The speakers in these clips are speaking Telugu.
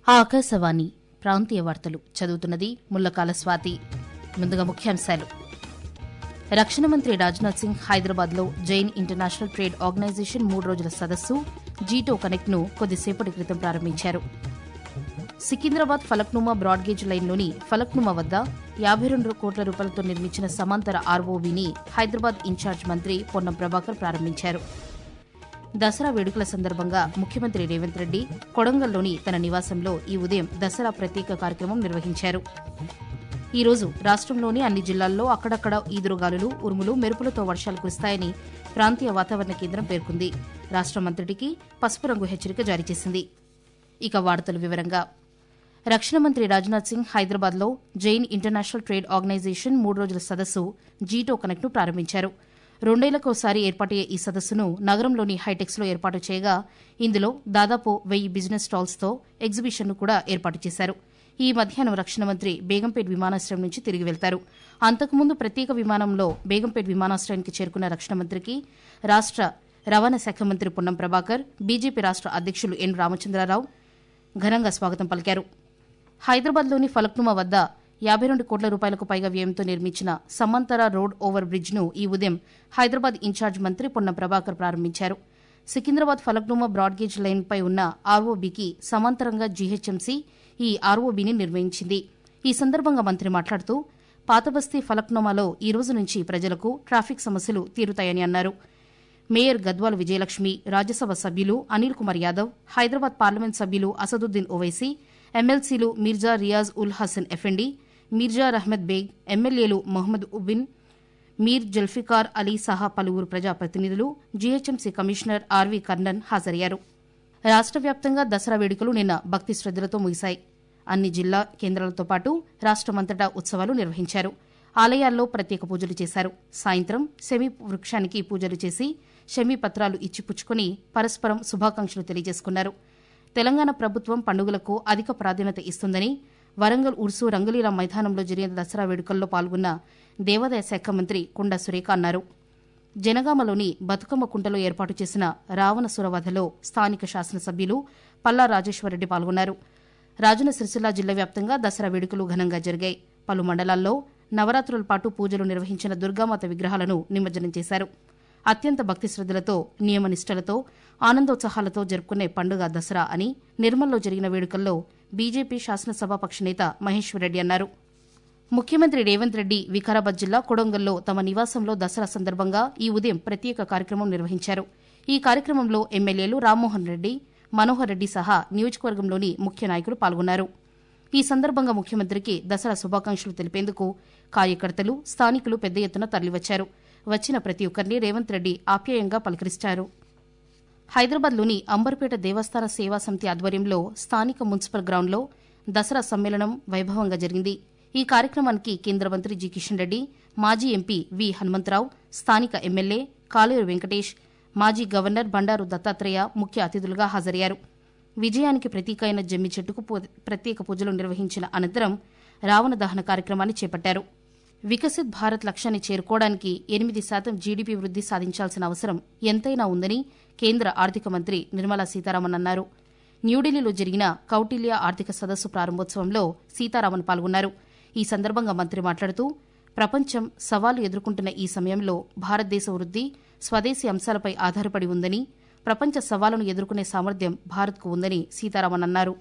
ఆకాశవాణి ప్రాంతీయ వార్తలు చదువుతున్నది ముల్లకాల స్వాతి. ముందుగా ముఖ్యాంశాలు. రక్షణ మంత్రి రాజ్నాథ్ సింగ్ హైదరాబాద్లో జైన్ ఇంటర్నేషనల్ ట్రేడ్ ఆర్గనైజేషన్ 3 రోజుల సదస్సు జీటో కనెక్ట్ను కొద్దిసేపటి క్రితం ప్రారంభించారు. సికింద్రాబాద్ ఫలక్నుమా బ్రాడ్గేజ్ లైన్లోని ఫలక్నుమా వద్ద 52 కోట్ల రూపాయలతో నిర్మించిన సమాంతర ఆర్ఓబీని హైదరాబాద్ ఇన్ఛార్జ్ మంత్రి పొన్నం ప్రభాకర్ ప్రారంభించారు. దసరా వేడుకల సందర్భంగా ముఖ్యమంత్రి రేవంత్ రెడ్డి కొడంగల్లోని తన నివాసంలో ఈ ఉదయం దసరా ప్రత్యేక కార్యక్రమం నిర్వహించారు. ఈ రోజు రాష్టంలోని అన్ని జిల్లాల్లో అక్కడక్కడ ఈదురుగాలులు, ఉరుములు, మెరుపులతో వర్షాలు కురుస్తాయని ప్రాంతీయ వాతావరణ కేంద్రం పేర్కొంది. రాష్టమంతటికీ పసుపు రంగు హెచ్చరిక జారీ చేసింది. ఇక వార్తల వివరంగా. రక్షణ మంత్రి రాజ్నాథ్ సింగ్ హైదరాబాద్లో జైన్ ఇంటర్నేషనల్ ట్రేడ్ ఆర్గనైజేషన్ 3 రోజుల సదస్సు జీటో కనెక్ట్ను ప్రారంభించారు. 2 ఏళ్లకోసారి ఏర్పాటయ్యే ఈ సదస్సును నగరంలోని హైటెక్స్లో ఏర్పాటు చేయగా ఇందులో దాదాపు 1000 బిజినెస్ స్టాల్స్తో ఎగ్జిబిషన్ను కూడా ఏర్పాటు చేశారు. ఈ మధ్యాహ్నం రక్షణ మంత్రి బేగంపేట్ విమానాశ్రయం నుంచి తిరిగి వెళ్తారు. అంతకుముందు ప్రత్యేక విమానంలో బేగంపేట్ విమానాశ్రయానికి చేరుకున్న రక్షణ మంత్రికి రాష్ట రవాణా శాఖ మంత్రి పొన్నం ప్రభాకర్, బీజేపీ రాష్ట అధ్యక్షులు ఎన్ రామచంద్రరావు ఘనంగా స్వాగతం పలికారు. హైదరాబాద్లోని ఫలక్నుమా వద్ద 52 కోట్ల రూపాయలకు పైగా వ్యయంతో నిర్మించిన సమాంతర రోడ్ ఓవర్ బ్రిడ్జ్ను ఈ ఉదయం హైదరాబాద్ ఇన్ఛార్జ్ మంత్రి పొన్నం ప్రభాకర్ ప్రారంభించారు. సికింద్రాబాద్ ఫలక్నుమా బ్రాడ్గేజ్ లైన్పై ఉన్న ఆర్ఓబీకి సమాంతరంగా జీహెచ్ఎంసీ ఈ ఆర్ఓబీని నిర్మించింది. ఈ సందర్భంగా మంత్రి మాట్లాడుతూ పాతబస్తీ ఫలక్నుమాలో ఈ రోజు నుంచి ప్రజలకు ట్రాఫిక్ సమస్యలు తీరుతాయని అన్నారు. మేయర్ గద్వాల విజయలక్ష్మి, రాజ్యసభ సభ్యులు అనిల్ కుమార్ యాదవ్, హైదరాబాద్ పార్లమెంట్ సభ్యులు అసదుద్దీన్ ఓవైసీ, ఎమ్మెల్సీలు మీర్జా రియాజ్ ఉల్ హసన్ ఎఫెండి, మీర్జా అహ్మద్ బేగ్, ఎమ్మెల్యేలు మొహమ్మద్ ఉబిన్, మీర్ జుల్ఫికార్ అలీ సహా పలువురు ప్రజాప్రతినిధులు, జీహెచ్ఎంసీ కమిషనర్ ఆర్వీ కర్ణన్ హాజరయ్యారు. రాష్ట వ్యాప్తంగా దసరా వేడుకలు నిన్న భక్తి శ్రద్దలతో ముగిశాయి. అన్ని జిల్లా కేంద్రాలతో పాటు రాష్టమంతటా ఉత్సవాలు నిర్వహించారు. ఆలయాల్లో ప్రత్యేక పూజలు చేశారు. సాయంత్రం శమీ వృక్షానికి పూజలు చేసి శమీ పత్రాలు ఇచ్చిపుచ్చుకుని పరస్పరం శుభాకాంక్షలు తెలియజేసుకున్నారు. తెలంగాణ ప్రభుత్వం పండుగలకు అధిక ప్రాధాన్యత ఇస్తుందని వరంగల్ ఉర్సు రంగలీలా మైదానంలో జరిగిన దసరా వేడుకల్లో పాల్గొన్న దేవాదాయ శాఖ మంత్రి కొండా సురేఖ అన్నారు. జనగామలోని బతుకమ్మ కుంటలో ఏర్పాటు చేసిన రావణ సురవధలో స్థానిక శాసనసభ్యులు పల్లా రాజేశ్వరరెడ్డి పాల్గొన్నారు. రాజన్న సిరిసిల్ల జిల్లా వ్యాప్తంగా దసరా వేడుకలు ఘనంగా జరిగాయి. పలు మండలాల్లో నవరాత్రుల పాటు పూజలు నిర్వహించిన దుర్గామాత విగ్రహాలను నిమజ్జనం చేశారు. అత్యంత భక్తి శ్రద్దలతో, నియమనిష్టలతో, ఆనందోత్సాహాలతో జరుపుకునే పండుగ దసరా అని నిర్మల్లో జరిగిన వేడుకల్లో బీజేపీ శాసనసభాపక్ష నేత మహేశ్వరరెడ్డి అన్నారు. ముఖ్యమంత్రి రేవంత్ రెడ్డి వికారాబాద్ జిల్లా కొడంగల్లో తమ నివాసంలో దసరా సందర్భంగా ఈ ఉదయం ప్రత్యేక కార్యక్రమం నిర్వహించారు. ఈ కార్యక్రమంలో ఎమ్మెల్యేలు రామ్మోహన్ రెడ్డి, మనోహర్ రెడ్డి సహా నియోజకవర్గంలోని ముఖ్య నాయకులు పాల్గొన్నారు. ఈ సందర్భంగా ముఖ్యమంత్రికి దసరా శుభాకాంక్షలు తెలిపేందుకు కార్యకర్తలు, స్థానికులు పెద్ద ఎత్తున తరలివచ్చారు. వచ్చిన ప్రతి ఒక్కరిని రేవంత్ రెడ్డి ఆప్యాయంగా పలకరించారు. హైదరాబాద్లోని అంబర్పేట దేవస్థాన సేవా సమితి ఆధ్వర్యంలో స్థానిక మున్సిపల్ గ్రౌండ్లో దసరా సమ్మేళనం వైభవంగా జరిగింది. ఈ కార్యక్రమానికి కేంద్ర మంత్రి జి కిషన్ రెడ్డి, మాజీ ఎంపీ వి హనుమంతరావు, స్థానిక ఎమ్మెల్యే కాలేరు వెంకటేష్, మాజీ గవర్నర్ బండారు దత్తాత్రేయ ముఖ్య అతిథులుగా హాజరయ్యారు. విజయానికి ప్రతీక అయిన జమ్మి చెట్టుకు ప్రత్యేక పూజలు నిర్వహించిన అనంతరం రావణ దహన కార్యక్రమాన్ని చేపట్టారు. వికసిత్ భారత్ లక్ష్యాన్ని చేరుకోవడానికి 8% జీడీపీ వృద్ది సాధించాల్సిన అవసరం ఎంతైనా ఉందని కేంద్ర ఆర్థిక మంత్రి నిర్మలా సీతారామన్ అన్నారు. న్యూఢిల్లీలో జరిగిన కౌటిల్య ఆర్థిక సదస్సు ప్రారంభోత్సవంలో సీతారామన్ పాల్గొన్నారు. ఈ సందర్భంగా మంత్రి మాట్లాడుతూ ప్రపంచం సవాలు ఎదుర్కొంటున్న ఈ సమయంలో భారతదేశ వృద్ది స్వదేశీ అంశాలపై ఆధారపడి ఉందని, ప్రపంచ సవాలును ఎదుర్కొనే సామర్థ్యం భారత్కు ఉందని సీతారామన్ అన్నారు.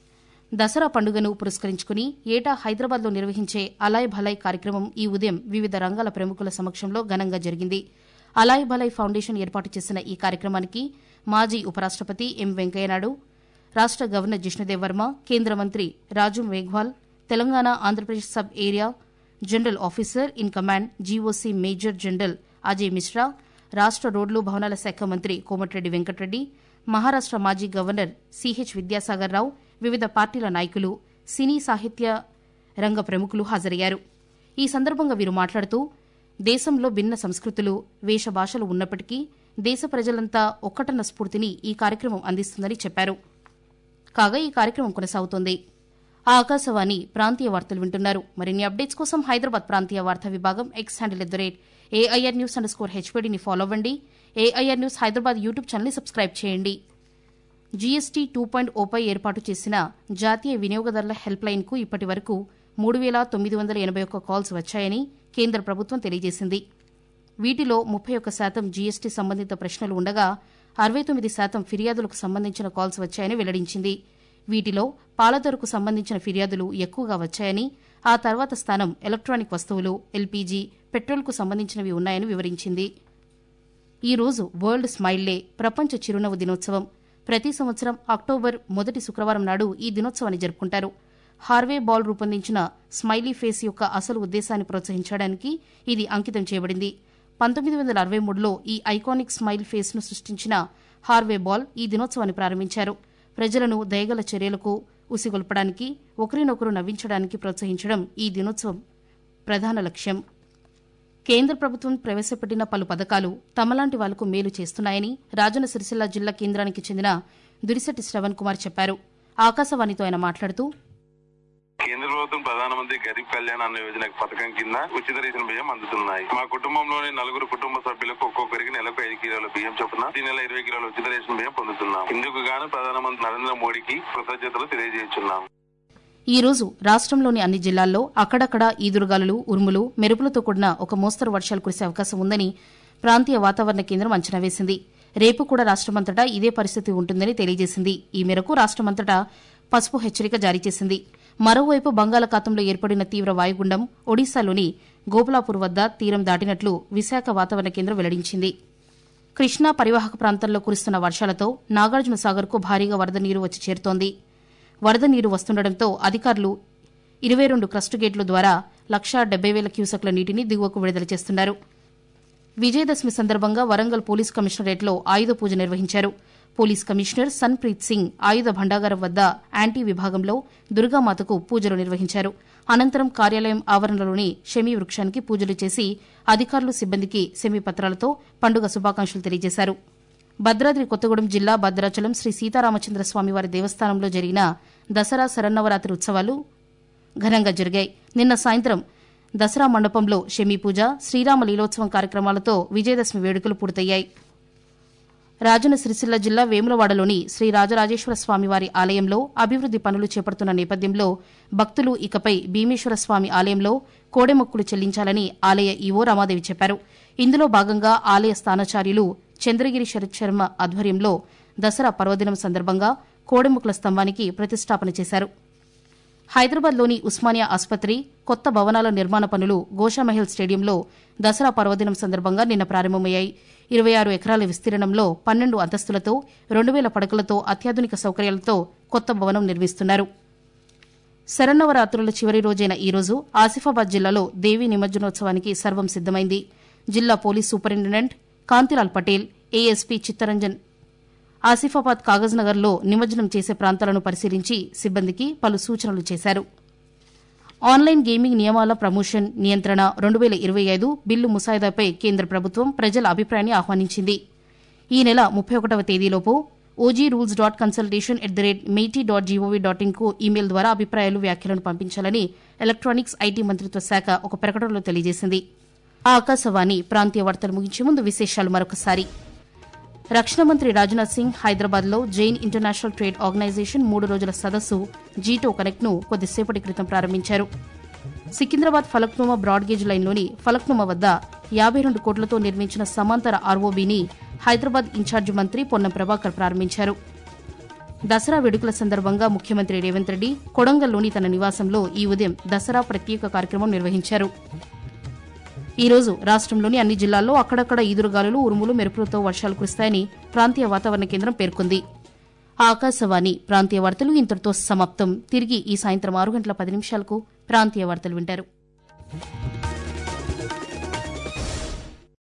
దసరా పండుగను పురస్కరించుకుని ఏటా హైదరాబాద్లో నిర్వహించే అలాయ్ భలాయ్ కార్యక్రమం ఈ ఉదయం వివిధ రంగాల ప్రముఖుల సమక్షంలో ఘనంగా జరిగింది. అలాయ్ భలాయ్ ఫౌండేషన్ ఏర్పాటు చేసిన ఈ కార్యక్రమానికి మాజీ ఉపరాష్టపతి ఎం వెంకయ్యనాయుడు, రాష్ట గవర్నర్ జిష్ణుదేవ్ వర్మ, కేంద్ర మంత్రి Raju Meghwal, Telangana Andhra Pradesh sub area general officer in command GOC major general Ajay Mishra, రాష్ట రోడ్లు భవనాల శాఖ మంత్రి కోమటిరెడ్డి వెంకటరెడ్డి, మహారాష్ట మాజీ గవర్నర్ సిహెచ్ విద్యాసాగర్ రావు, వివిధ పార్టీల నాయకులు, సినీ సాహిత్య రంగ ప్రముఖులు హాజరయ్యారు. ఈ సందర్భంగా వీరు మాట్లాడుతూ దేశంలో భిన్న సంస్కృతులు, వేషభాషలు ఉన్నప్పటికీ దేశ ప్రజలంతా ఒక్కటన్న స్ఫూర్తిని ఈ కార్యక్రమం అందిస్తుందని చెప్పారు. కాగా ఈ కార్యక్రమం కొనసాగుతోంది. ఆకాశవాణి ప్రాంతీయ వార్తలు వింటున్నారు. మరిన్ని అప్డేట్స్ కోసం హైదరాబాద్ ప్రాంతీయ వార్తా విభాగం ఎక్స్ హ్యాండిల్ @AIR News_HPDని ఫాలో అవ్వండి. AIR న్యూస్ హైదరాబాద్ యూట్యూబ్ ఛానల్ని సబ్స్క్రైబ్ చేయండి. జీఎస్టీ 2.0పై ఏర్పాటు చేసిన జాతీయ వినియోగదారుల హెల్ప్ లైన్కు ఇప్పటి వరకు 3,981 కాల్స్ వచ్చాయని కేంద్ర ప్రభుత్వం తెలియజేసింది. వీటిలో 31% జీఎస్టీ సంబంధిత ప్రశ్నలు ఉండగా 69% ఫిర్యాదులకు సంబంధించిన కాల్స్ వచ్చాయని వెల్లడించింది. వీటిలో పాల ధరకు సంబంధించిన ఫిర్యాదులు ఎక్కువగా వచ్చాయని, ఆ తర్వాత స్థానం ఎలక్ట్రానిక్ వస్తువులు, ఎల్పీజీ, పెట్రోల్కు సంబంధించినవి ఉన్నాయని వివరించింది. ఈ రోజు వరల్డ్ స్మైల్ డే, ప్రపంచ చిరునవ్వు దినోత్సవం. ప్రతి సంవత్సరం అక్టోబర్ మొదటి శుక్రవారం నాడు ఈ దినోత్సవాన్ని జరుపుకుంటారు. హార్వే బాల్ రూపొందించిన స్మైలీ ఫేస్ యొక్క అసలు ఉద్దేశాన్ని ప్రోత్సహించడానికి ఇది అంకితం చేయబడింది. 1963లో ఈ ఐకానిక్ స్మైల్ ఫేస్ను సృష్టించిన హార్వే బాల్ ఈ దినోత్సవాన్ని ప్రారంభించారు. ప్రజలను దయగల చర్యలకు ఉసిగొల్పడానికి, ఒకరినొకరు నవ్వించడానికి ప్రోత్సహించడం ఈ దినోత్సవం ప్రధాన లక్ష్యం. కేంద్ర ప్రభుత్వం ప్రవేశపెట్టిన పలు పథకాలు తమలాంటి వాళ్లకు మేలు చేస్తున్నాయని రాజన్న సిరిసిల్ల జిల్లా కేంద్రానికి చెందిన దురిశెట్టి శ్రవణ్ కుమార్ చెప్పారు. ఆకాశవాణితో ఆయన మాట్లాడుతూ, కేంద్ర ప్రభుత్వం ప్రధానమంత్రి గరీబ్ కళ్యాణ్ అన్న యోజన పథకం కింద ఉచిత రేషన్ బియ్యం అందుతున్నాయి. మా కుటుంబంలోని 4 కుటుంబ సభ్యులకు ఒక్కొక్కరికి నెలకు 5 కిలోల బియ్యం చొప్పున ఈ నెల 20 కిలోల ఉచిత రేషన్ బియ్యం పొందుతున్నాం. ఇందుకు గాను ప్రధానమంత్రి నరేంద్ర మోడీకి కృతజ్ఞతలు తెలియజేస్తున్నాం. ఈ రోజు రాష్ట్రంలోని అన్ని జిల్లాల్లో అక్కడక్కడ ఈదురుగాలులు, ఉరుములు, మెరుపులతో కూడిన ఒక మోస్తరు వర్షాలు కురిసే అవకాశం ఉందని ప్రాంతీయ వాతావరణ కేంద్రం అంచనా వేసింది. రేపు కూడా రాష్టమంతటా ఇదే పరిస్థితి ఉంటుందని తెలియజేసింది. ఈ మేరకు రాష్టమంతటా పసుపు హెచ్చరిక జారీ చేసింది. మరోవైపు బంగాళాఖాతంలో ఏర్పడిన తీవ్ర వాయుగుండం ఒడిశాలోని గోపులాపూర్ వద్ద తీరం దాటినట్లు విశాఖ వాతావరణ కేంద్రం వెల్లడించింది. కృష్ణా పరివాహక ప్రాంతాల్లో కురుస్తున్న వర్షాలతో నాగార్జున సాగర్కు భారీగా వరద నీరు వచ్చి చేరుతోంది. వరద నీరు వస్తుండటంతో అధికారులు 22 క్రస్టు గేట్ల ద్వారా 1,70,000 క్యూసెక్ల నీటిని దిగువకు విడుదల చేస్తున్నారు. విజయదశమి సందర్భంగా వరంగల్ పోలీస్ కమిషనరేట్లో ఆయుధ పూజ నిర్వహించారు. పోలీస్ కమిషనర్ సన్ప్రీత్ సింగ్ ఆయుధ భండాగారం వద్ద యాంటీ విభాగంలో దుర్గామాతకు పూజలు నిర్వహించారు. అనంతరం కార్యాలయం ఆవరణలోని షమీ వృక్షానికి పూజలు చేసి అధికారులు, సిబ్బందికి సెమీ పత్రాలతో పండుగ శుభాకాంక్షలు తెలియజేశారు. భద్రాద్రి కొత్తగూడెం జిల్లా భద్రాచలం శ్రీ సీతారామచంద్ర స్వామివారి దేవస్థానంలో జరిగిన దసరా శరన్నవరాత్రి ఉత్సవాలు ఘనంగా జరిగాయి. నిన్న సాయంత్రం దసరా మండపంలో షమీ పూజ, శ్రీరామ లీలోత్సవం కార్యక్రమాలతో విజయదశమి వేడుకలు పూర్తయ్యాయి. రాజన్న సిరిసిల్ల జిల్లా వేములవాడలోని శ్రీ రాజరాజేశ్వర స్వామివారి ఆలయంలో అభివృద్ది పనులు చేపడుతున్న నేపథ్యంలో భక్తులు ఇకపై భీమేశ్వర స్వామి ఆలయంలో కోడెమొక్కులు చెల్లించాలని ఆలయ ఈవో రమాదేవి చెప్పారు. ఇందులో భాగంగా ఆలయ స్థానాచార్యులు చంద్రగిరి శరత్ శర్మ ఆధ్వర్యంలో దసరా పర్వదినం సందర్భంగా కోడెముక్కల స్తంభానికి ప్రతిష్టాపన చేశారు. హైదరాబాద్లోని ఉస్మానియా ఆసుపత్రి కొత్త భవనాల నిర్మాణ పనులు గోషామహల్ స్టేడియంలో దసరా పర్వదినం సందర్భంగా నిన్న ప్రారంభమయ్యాయి. 26 ఎకరాల విస్తీర్ణంలో 12 అంతస్తులతో 2,000 పడకలతో అత్యాధునిక సౌకర్యాలతో కొత్త భవనం నిర్మిస్తున్నారు. శరన్నవరాత్రుల చివరి రోజైన ఈ రోజు ఆసిఫాబాద్ జిల్లాలో దేవీ నిమజ్జనోత్సవానికి సర్వం సిద్దమైంది. జిల్లా police superintendent Kantilal Patel, ASP Chittaranjan Asifabad Kagaz నగర్లో నిమజ్జనం చేసే ప్రాంతాలను పరిశీలించి సిబ్బందికి పలు సూచనలు చేశారు. ఆన్లైన్ గేమింగ్ నియమాల ప్రమోషన్, నియంత్రణ 2025 బిల్లు ముసాయిదాపై కేంద్ర ప్రభుత్వం ప్రజల అభిప్రాయాన్ని ఆహ్వానించింది. ఈ నెల 31వ తేదీలోపు ogrules.consultation@meiti.gov.in కు ఇమెయిల్ ద్వారా అభిప్రాయాలు, వ్యాఖ్యలను పంపించాలని ఎలక్ట్రానిక్స్, ఐటీ మంత్రిత్వ శాఖ ఒక ప్రకటనలో తెలియజేసింది. ఆకాశవాణి ప్రాంతీయ వార్తలు ముగించే ముందు విశేషాలు మరొకసారి. రక్షణ మంత్రి రాజ్నాథ్ సింగ్ హైదరాబాద్లో జైన్ ఇంటర్నేషనల్ ట్రేడ్ ఆర్గనైజేషన్ 3 రోజుల సదస్సు జీటో కనెక్ట్ను కొద్దిసేపటి క్రితం ప్రారంభించారు. సికింద్రాబాద్ ఫలక్నుమా బ్రాడ్గేజ్ లైన్లోని ఫలక్నుమా వద్ద 52 కోట్లతో నిర్మించిన సమాంతర ఆర్ఓబీని హైదరాబాద్ ఇన్ఛార్జి మంత్రి పొన్నం ప్రభాకర్ ప్రారంభించారు. దసరా వేడుకల సందర్భంగా ముఖ్యమంత్రి రేవంత్ రెడ్డి కొడంగల్లోని తన నివాసంలో ఈ ఉదయం దసరా ప్రత్యేక కార్యక్రమం నిర్వహించారు. ఈ రోజు రాష్ట్రంలోని అన్ని జిల్లాల్లో అక్కడక్కడ ఈదురుగాలులు, ఉరుములు, మెరుపులతో వర్షాలు కురుస్తాయని ప్రాంతీయ వాతావరణ కేంద్రం పేర్కొంది. ఆకాశవాణి ప్రాంతీయ వార్తలు ఇంతటితో సమాప్తం. తిరిగి ఈ సాయంత్రం 6 గంటల 10 నిమిషాలకు ప్రాంతీయ వార్తలు వింటారు.